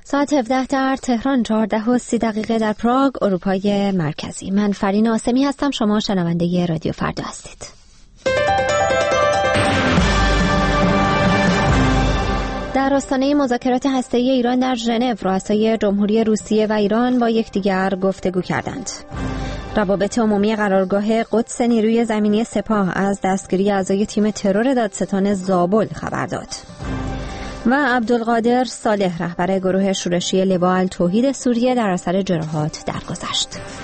ساعت 17 در تهران، 14:30 در پراگ، اروپای مرکزی. من فرین آسمی هستم. شما شنونده رادیو فردا هستید. در آستانه مذاکرات هسته‌ای ایران در ژنو، رؤسای جمهوری روسیه و ایران با یکدیگر گفتگو کردند. روابط عمومی قرارگاه قدس نیروی زمینی سپاه از دستگیری اعضای تیم ترور دادستان زابل خبر داد. و عبدالقادر صالح، رهبر گروه شورشی لوا التوحید سوریه، در اثر جراحات درگذشت.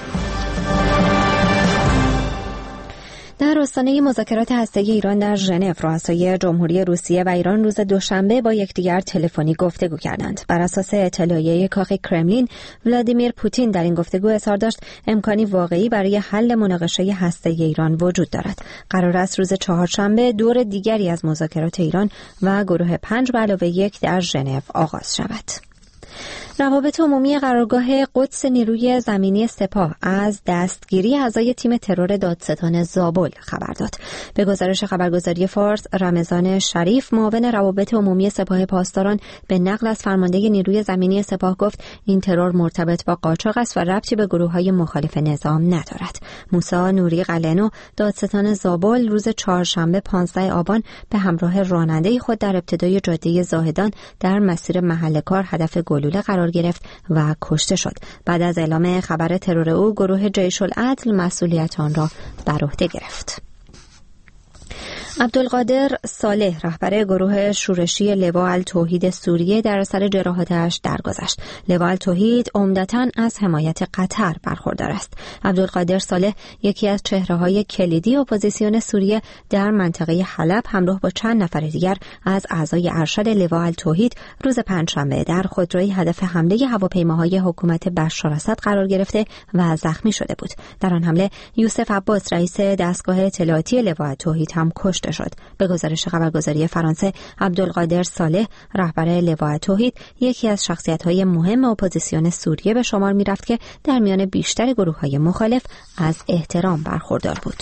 در آستانه مذاکرات هسته‌ای ایران در ژنو، رؤسای جمهوری روسیه و ایران روز دوشنبه با یکدیگر تلفنی گفتگو کردند. بر اساس اطلاعیه کاخ کرملین، ولادیمیر پوتین در این گفتگو اظهار داشت امکانی واقعی برای حل مناقشه هسته‌ای ایران وجود دارد. قرار است روز چهارشنبه دور دیگری از مذاکرات ایران و گروه 5+1 در ژنو آغاز شود. روابط عمومی قرارگاه قدس نیروی زمینی سپاه از دستگیری اعضای تیم ترور دادستان زابل خبر داد. به گزارش خبرگزاری فارس، رمضان شریف، معاون روابط عمومی سپاه پاسداران، به نقل از فرمانده نیروی زمینی سپاه گفت این ترور مرتبط با قاچاق است و ربطی به گروه‌های مخالف نظام ندارد. موسی نوری قلنو، دادستان زابل، روز چهارشنبه 15 آبان به همراه راننده خود در ابتدای جاده زاهدان در مسیر محل کار هدف گلوله قرار گرفت و کشته شد. بعد از اعلام خبر ترور او، گروه جیش العدل مسئولیت آن را بر عهده گرفت. عبدالقادر صالح، رهبر گروه شورشی لوا التوحید سوریه، در اثر جراحاتش درگذشت. لوا التوحید عمدتاً از حمایت قطر برخوردار است. عبدالقادر صالح یکی از چهره‌های کلیدی اپوزیسیون سوریه در منطقه حلب همراه با چند نفر دیگر از اعضای ارشد لوا التوحید روز پنجشنبه در خودرویی هدف حمله هواپیماهای حکومت بشار اسد قرار گرفته و زخمی شده بود. در آن حمله یوسف عباس، رئیس دستگاه اطلاعاتی لوا التوحید، هم کشته شد. به گزارش خبرگزاری فرانسه، عبدالقادر صالح، رهبر لوا التوحید، یکی از شخصیت‌های مهم اپوزیسیون سوریه به شمار می‌رفت که در میان بیشتر گروه‌های مخالف از احترام برخوردار بود.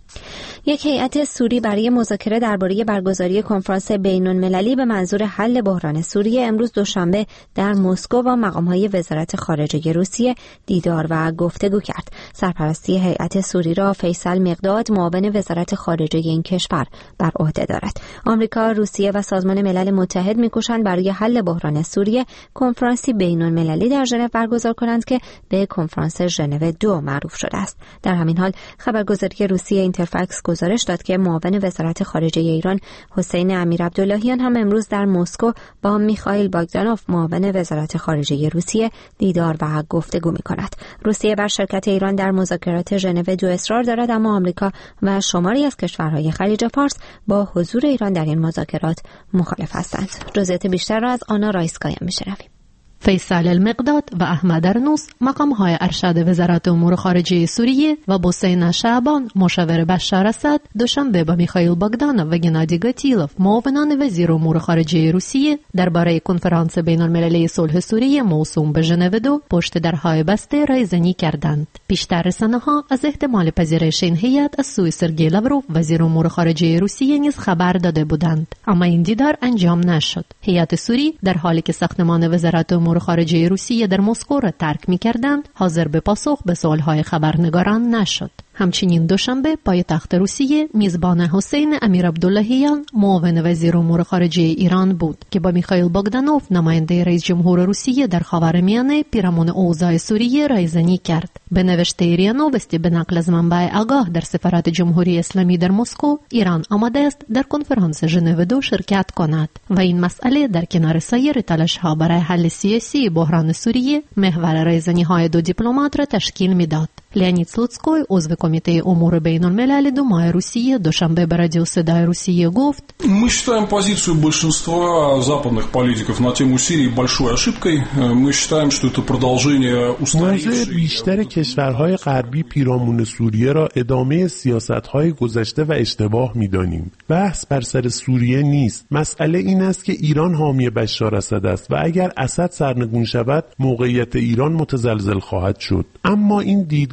یک هیئت سوری برای مذاکره درباره برگزاری کنفرانس بین‌المللی به منظور حل بحران سوریه امروز دوشنبه در مسکو با مقام‌های وزارت خارجه روسیه دیدار و گفتگو کرد. سرپرستی هیئت سوری را فیصل مقداد، معاون وزارت خارجه این کشور، بر عهده دارد. آمریکا، روسیه و سازمان ملل متحد می‌کوشند برای حل بحران سوریه کنفرانسی بین‌المللی در ژنو برگزار کنند که به کنفرانس ژنو 2 معروف شده است. در همین حال خبرگزاری روسیه اینترفاکس گزارش داد که معاون وزارت خارجه ایران حسین امیرعبداللهیان هم امروز در مسکو با میخائیل باگدانوف، معاون وزارت خارجه روسیه، دیدار و گفتگو می‌کند. روسیه بر شرکت ایران در مذاکرات ژنو 2 اصرار دارد، اما آمریکا و شماری از کشورهای خلیج فارس با حضور ایران در این مذاکرات مخالف هستند. جزئیات بیشتر را از آنا رایسکایا می‌شنویم. فیصل المقداد و احمد ارنوس، مقام‌های ارشد وزارت امور خارجه سوریه، و بوسینا شعبان، مشاور بشار اسد، دوشنبه با میخائیل باگدانوف و گنادی گاتیلوف، معاونان وزیر امور خارجه روسیه، درباره کنفرانس بین‌المللی صلح سوریه موسوم به ژنو 2 پشت درهای بسته رایزنی کردند. بیشتر رسانه‌ها از احتمال پذیرش این هیئت از سوی سرگئی لاوروف، وزیر امور خارجه روسیه، نیز خبر داده بودند، اما این دیدار انجام نشد. هیئت سوری در حالی که ساختمان وزارت امور خارجه روسیه در مسکو را ترک می‌کردند، حاضر به پاسخ به سوال‌های خبرنگاران نشد. همچنین دوشنبه پایتخت روسیه میزبان حسین امیرعبداللهیان، معاون وزیر امور خارجه ایران بود که با میخائیل باگدانوف، نماینده رئیس جمهور روسیه در خاورمیانه، پیرامون اوضاع سوریه رایزنی کرد. به نوشته ریا نووستی به نقل از منبع آگاه در سفارت جمهوری اسلامی در مسکو، ایران آماده است در کنفرانس ژنو 2 شرکت کند و این مسئله در کنار سایر تلاش‌ها برای حل سیاسی بحران سوریه محور رایزنی‌های 2 دیپلمات را تشکیل می‌داد. لеонид Слуцкой، عضو کمیته امور بین‌الملل دومای روسیه، دوشنبه به رادیو صدای روسیه گفت: Мы считаем позицию большинства западных политиков на тему Сирии большой ошибкой. Мы считаем, что это продолжение устаревшей. بیشتر کشورهای غربی پیرامون سوریه را ادامه سیاست‌های گذشته و اشتباه می‌دانیم. بحث بر سر سوریه نیست. مسئله این است که ایران حامی بشار اسد است و اگر اسد سرنگون شود، موقعیت ایران متزلزل خواهد شد. اما این دیدگاه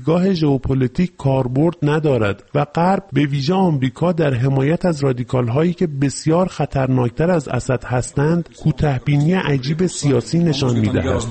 دیدگاه ژئوپلیتیک کاربرد ندارد و غرب به ویژه آمریکا در حمایت از رادیکال‌هایی که بسیار خطرناکتر از اسد هستند کوتاه‌بینی عجیب سیاسی نشان می‌دهد.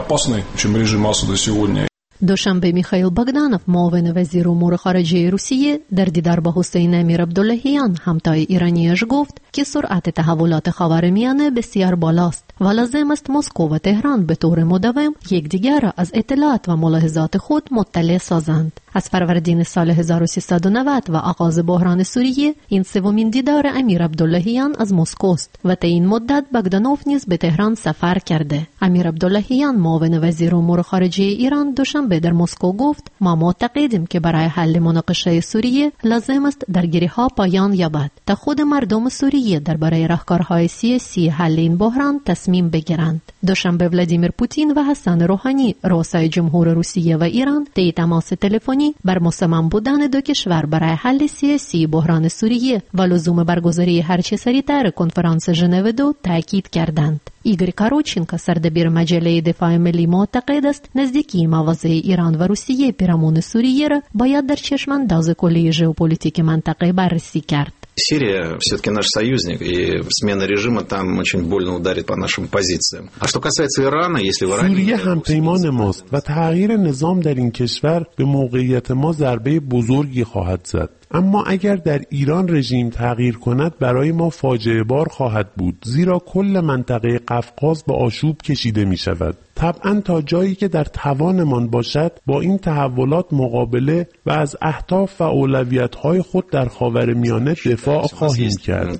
دوشنبه میخائیل باگدانوف معاون وزیر امور خارجه روسیه در دیدار با حسین امیر عبداللهیان همتای ایرانیش گفت که سرعت تحولات خاورمیانه بسیار بالاست و لازم است مسکو و تهران به طور مداوم یکدیگر را از اطلاعات و ملاحظات خود مطلع سازند. از فروردین سال 1390 و آغاز بحران سوریه این سومین دیدار امیر عبداللهیان از مسکو است و تا این مدت باگدانوف نیز به تهران سفر کرده. امیر عبداللهیان معاون وزیر امور خارجه ایران دوشنبه در مسکو گفت ما معتقدیم که برای حل مناقشه سوریه لازم است درگیری‌ها پایان یابد تا خود مردم سوریه درباره راهکارهای سیاسی حل این بحران تصمیم بگیرند. دوشنبه ولادیمیر پوتین و حسن روحانی رؤسای جمهور روسیه و ایران طی تماس تلفنی بر مصمم بودن دو کشور برای حل سیاسی بحران سوریه و لزوم برگزاری هرچه سریعتر کنفرانس ژنو 2 تاکید کردند. ایگور کاروچینکو سردبیر مجله دفاع ملی معتقد است نزدیکی مواضع ایران و روسیه پیرامون سوریه را باید در چشمانداز کلی ژئوپلیتیک منطقه بررسی کرد. Сирия все-таки наш союзник, и смена режима там очень больно ударит по нашим позициям. А что касается Ирана, если в Иране... سوریه همپیمان ماست و تغییر نظام در این کشور به موقعیت ما ضربه بزرگی خواهد زد. اما اگر در ایران رژیم تغییر کند برای ما فاجعه بار خواهد بود، زیرا کل منطقه قفقاز به آشوب کشیده می شود. طبعا تا جایی که در توانمان باشد با این تحولات مقابله و از اهداف و اولویت‌های خود در خاورمیانه دفاع خواهیم کرد.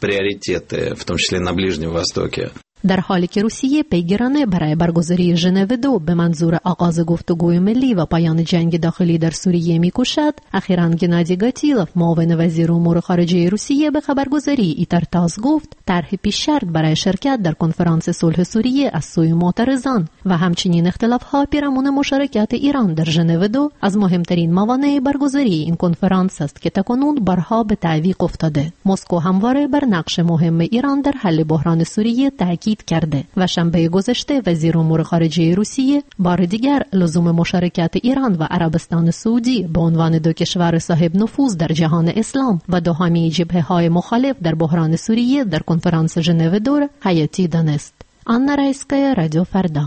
در حالی که روسیه پیگیرانه برای برگزاری ژنو 2 به منظور آغاز گفتگوی ملی و پایان جنگ داخلی در سوریه می‌کوشد، اخیراً گنادی گاتیلوف معاون وزیر امور خارجه روسیه به خبرگزاری ایترتاس گفت طرح پیش شرط برای شرکت در کنفرانس صلح سوریه از سوی معترضان و همچنین اختلاف‌ها پیرامون مشارکت ایران در ژنو 2 از مهمترین موانع برگزاری این کنفرانس است که تاکنون بارها به تعویق افتاده. مسکو همواره بر نقش مهم ایران در حل بحران سوریه تاکید کرده و شنبه گذشته وزیر امور خارجه روسیه بار دیگر لزوم مشارکت ایران و عربستان سعودی به عنوان دو کشور صاحب نفوذ در جهان اسلام و دو حامی جبهه‌های مخالف در بحران سوریه در کنفرانس ژنو 2 حیاتی دانست. آنا رایسکایا، رادیو فردا.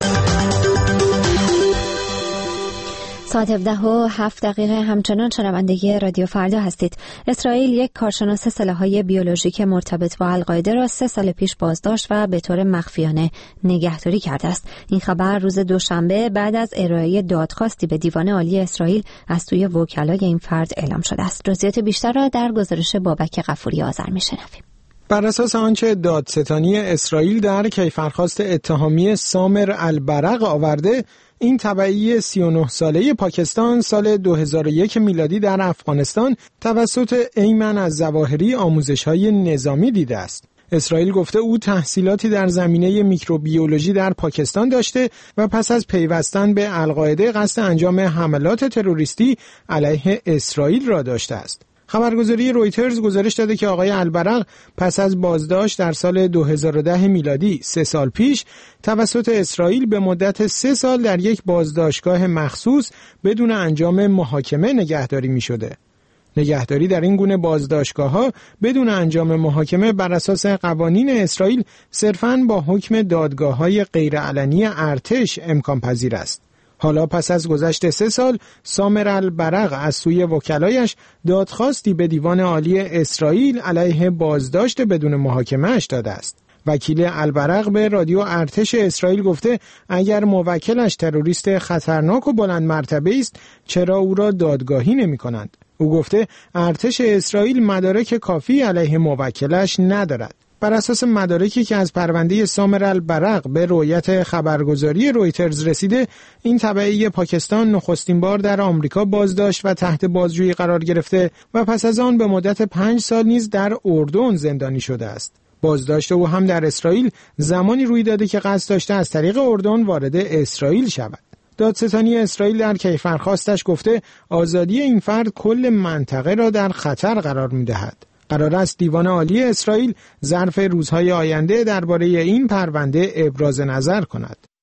ساعت 17:07 همچنان شنونده رادیو فردا هستید. اسرائیل یک کارشناس سلاح‌های بیولوژیک مرتبط با القاعده را 3 سال پیش بازداشت و به طور مخفیانه نگهداری کرده است. این خبر روز دوشنبه بعد از ارائه دادخواستی به دیوان عالی اسرائیل از سوی وکلای این فرد اعلام شده است. جزئیات بیشتر را در گزارش بابک غفوری آذر می‌شنویم. بر اساس آنچه دادستانی اسرائیل در کیفرخواست اتهامی سامر البرق آورده، این تبعی 39 ساله پاکستان سال 2001 میلادی در افغانستان توسط ایمن الظواهری آموزش‌های نظامی دیده است. اسرائیل گفته او تحصیلاتی در زمینه میکروبیولوژی در پاکستان داشته و پس از پیوستن به القاعده قصد انجام حملات تروریستی علیه اسرائیل را داشته است. خبرگزاری رویترز گزارش داده که آقای البرق پس از بازداشت در سال 2010 میلادی 3 سال پیش توسط اسرائیل به مدت 3 سال در یک بازداشتگاه مخصوص بدون انجام محاکمه نگهداری می شده. نگهداری در این گونه بازداشتگاه‌ها بدون انجام محاکمه بر اساس قوانین اسرائیل صرفاً با حکم دادگاه‌های غیرعلنی ارتش امکان پذیر است. حالا پس از گذشت 3 سال سامر البرق از سوی وکلایش دادخواستی به دیوان عالی اسرائیل علیه بازداشت بدون محاکمه اش داده است. وکیل البرق به رادیو ارتش اسرائیل گفته اگر موکلش تروریست خطرناک و بلند مرتبه است چرا او را دادگاهی نمی کنند؟ او گفته ارتش اسرائیل مدارک کافی علیه موکلش ندارد. بر اساس مدارکی که از پرونده سامر البرق به رویت خبرگزاری رویترز رسیده، این تبعی پاکستان نخستین بار در آمریکا بازداشت و تحت بازجویی قرار گرفته و پس از آن به مدت 5 سال نیز در اردن زندانی شده است. بازداشت او هم در اسرائیل زمانی روی داده که قصد داشته از طریق اردن وارد اسرائیل شود. دادستانی اسرائیل در کیفرخواستش گفته آزادی این فرد کل منطقه را در خطر قرار می‌دهد. قرار است دیوان عالی اسرائیل ظرف روزهای آینده درباره این پرونده ابراز نظر کند.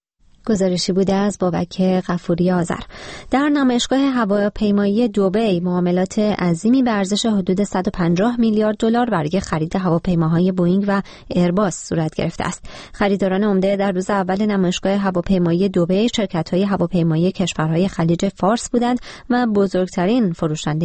گزارشی بوده از بابک غفوری آذر. در نمایشگاه هواپیمایی دبی معاملات عظیمی به ارزش حدود 150 میلیارد دلار برای خرید هواپیماهای بوئینگ و ایرباس صورت گرفته است. خریداران عمده در روز اول نمایشگاه هواپیمایی دبی شرکت‌های هواپیمایی کشورهای خلیج فارس بودند و بزرگترین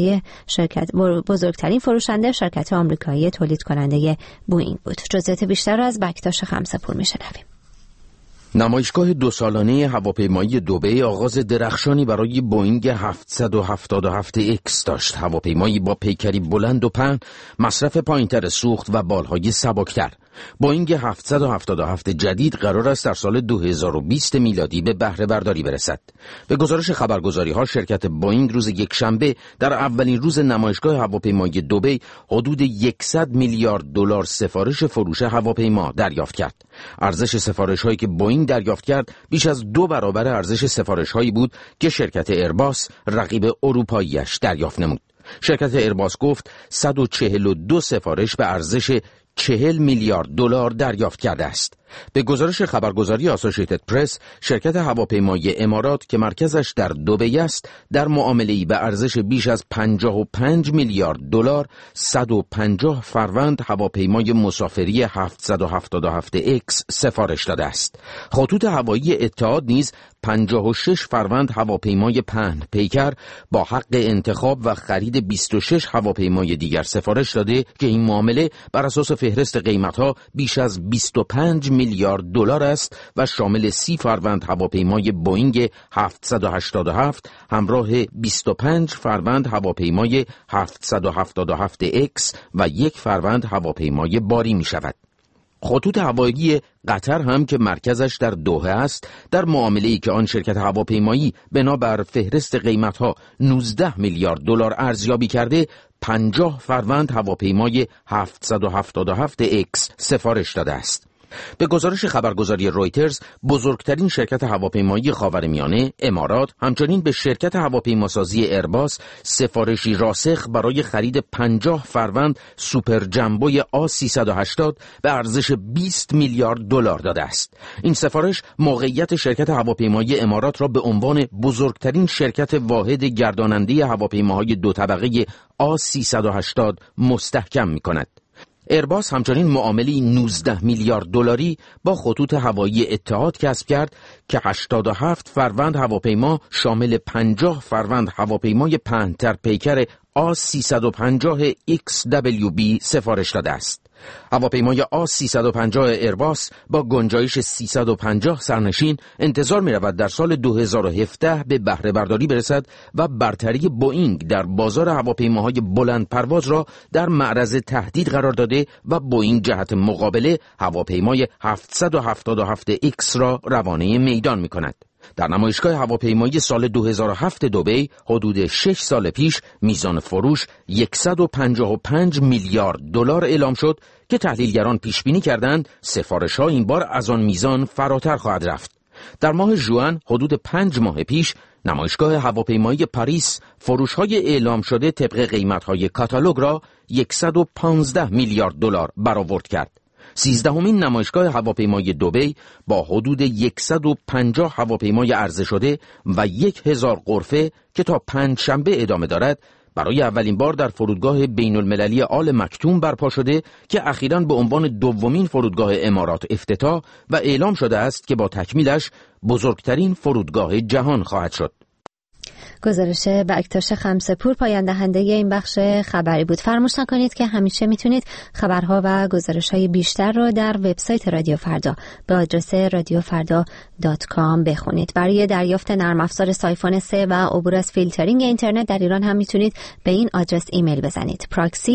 فروشنده شرکت آمریکایی تولید کننده بوئینگ بود. جزئیات بیشتر را از بکتاش خمسه‌پور می‌شنویم. نمایشگاه 2 سالانه هواپیمایی دبی آغاز درخشانی برای بوئینگ 777X داشت. هواپیمایی با پیکری بلند و پهن، مصرف پایین‌تر سوخت و بالهای سبکتر. بوئینگ 777 جدید قرار است در سال 2020 میلادی به بهره برداری برسد. به گزارش خبرگزاری‌ها شرکت بوئینگ روز یکشنبه در اولین روز نمایشگاه هواپیمایی دبی حدود 100 میلیارد دلار سفارش فروش هواپیما دریافت کرد. ارزش سفارش‌هایی که بوئینگ دریافت کرد بیش از 2 برابر ارزش سفارش‌هایی بود که شرکت ایرباس رقیب اروپایی‌اش دریافت نمود. شرکت ایرباس گفت 142 سفارش به ارزش 40 میلیارد دلار دریافت کرده است. به گزارش خبرگزاری آسوشیتد پرس، شرکت هواپیمایی امارات که مرکزش در دبی است، در معامله‌ای به ارزش بیش از 55 میلیارد دلار 150 فروند هواپیمای مسافری 777X سفارش داده است. خطوط هوایی اتحاد نیز 56 فروند هواپیمای پهن پیکر با حق انتخاب و خرید 26 هواپیمای دیگر سفارش داده که این معامله بر اساس فهرست قیمت‌ها بیش از 25 میلیارد دلار است و شامل 30 فروند هواپیمای بوئینگ 787 همراه 25 فروند هواپیمای 777X و 1 فروند هواپیمای باری می شود. خطوط هوایی قطر هم که مرکزش در دوحه است، در معامله‌ای که آن شرکت هواپیمایی بنابر فهرست قیمت‌ها 19 میلیارد دلار ارزیابی کرده، 50 فروند هواپیمای 777X سفارش داده است. به گزارش خبرگزاری رویترز، بزرگترین شرکت هواپیمایی خاورمیانه امارات همچنین به شرکت هواپیماسازی ایرباس سفارشی راسخ برای خرید 50 فروند سوپر جمبوی A380 به ارزش 20 میلیارد دلار داده است. این سفارش موقعیت شرکت هواپیمایی امارات را به عنوان بزرگترین شرکت واحد گرداننده هواپیماهای 2 طبقه A380 مستحکم می‌کند. ایرباس همچنین معامله 19 میلیارد دلاری با خطوط هوایی اتحاد کسب کرد که 87 فروند هواپیما شامل 50 فروند هواپیمای پهن‌تر پیکر A350 XWB سفارش داده است. هواپیمای A350 ایرباس با گنجایش 350 سرنشین انتظار می رود در سال 2017 به بهره برداری برسد و برتری بوئینگ در بازار هواپیماهای بلند پرواز را در معرض تهدید قرار داده و بوئینگ جهت مقابله هواپیمای 777X را روانه میدان می کند. در نمایشگاه هواپیمایی سال 2007 دبی حدود 6 سال پیش میزان فروش 155 میلیارد دلار اعلام شد که تحلیلگران پیش بینی کردند سفارش‌ها این بار از آن میزان فراتر خواهد رفت. در ماه ژوئن حدود 5 ماه پیش نمایشگاه هواپیمایی پاریس فروش‌های اعلام شده طبق قیمت‌های کاتالوگ را 115 میلیارد دلار برآورد کرد. 13مین نمایشگاه هواپیمایی دبی با حدود 150 هواپیمای عرضه شده و 1000 غرفه که تا پنجشنبه ادامه دارد، برای اولین بار در فرودگاه بین المللی آل مکتوم برپا شده که اخیراً به عنوان دومین فرودگاه امارات افتتاح و اعلام شده است که با تکمیلش بزرگترین فرودگاه جهان خواهد شد. گزارش بکتاش خمسه‌پور پایان دهنده این بخش خبری بود. فراموش نکنید که همیشه میتونید خبرها و گزارش‌های بیشتر رو در وبسایت رادیو فردا به آدرس radiofrda.com بخونید. برای دریافت نرم افزار سایفون 3 و عبور از فیلترینگ اینترنت در ایران هم میتونید به این آدرس ایمیل بزنید: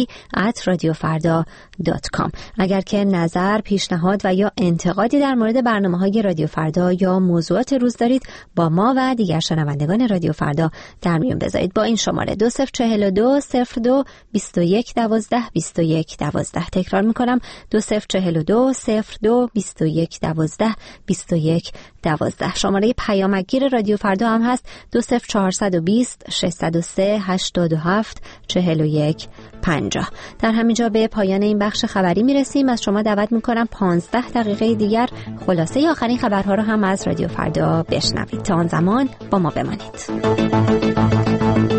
proxy@radiofrda.com. اگر که نظر، پیشنهاد و یا انتقادی در مورد برنامه‌های رادیو فردا یا موضوعات روز دارید، با ما و دیگر شنوندگان رادیو فردا در میون بذارید. با این شماره 2042 02 21 12 21 12. تکرار میکنم: 2042 02 21 12 21 12. شماره پیامکگیر رادیو فردا هم هست 20420 603 87 41 50. در همینجا به پایان این بخش خبری میرسیم. از شما دعوت میکنم 15 دقیقه دیگر خلاصه آخرین خبرها رو هم از رادیو فردا بشنوید. تا آن زمان با ما بمانید.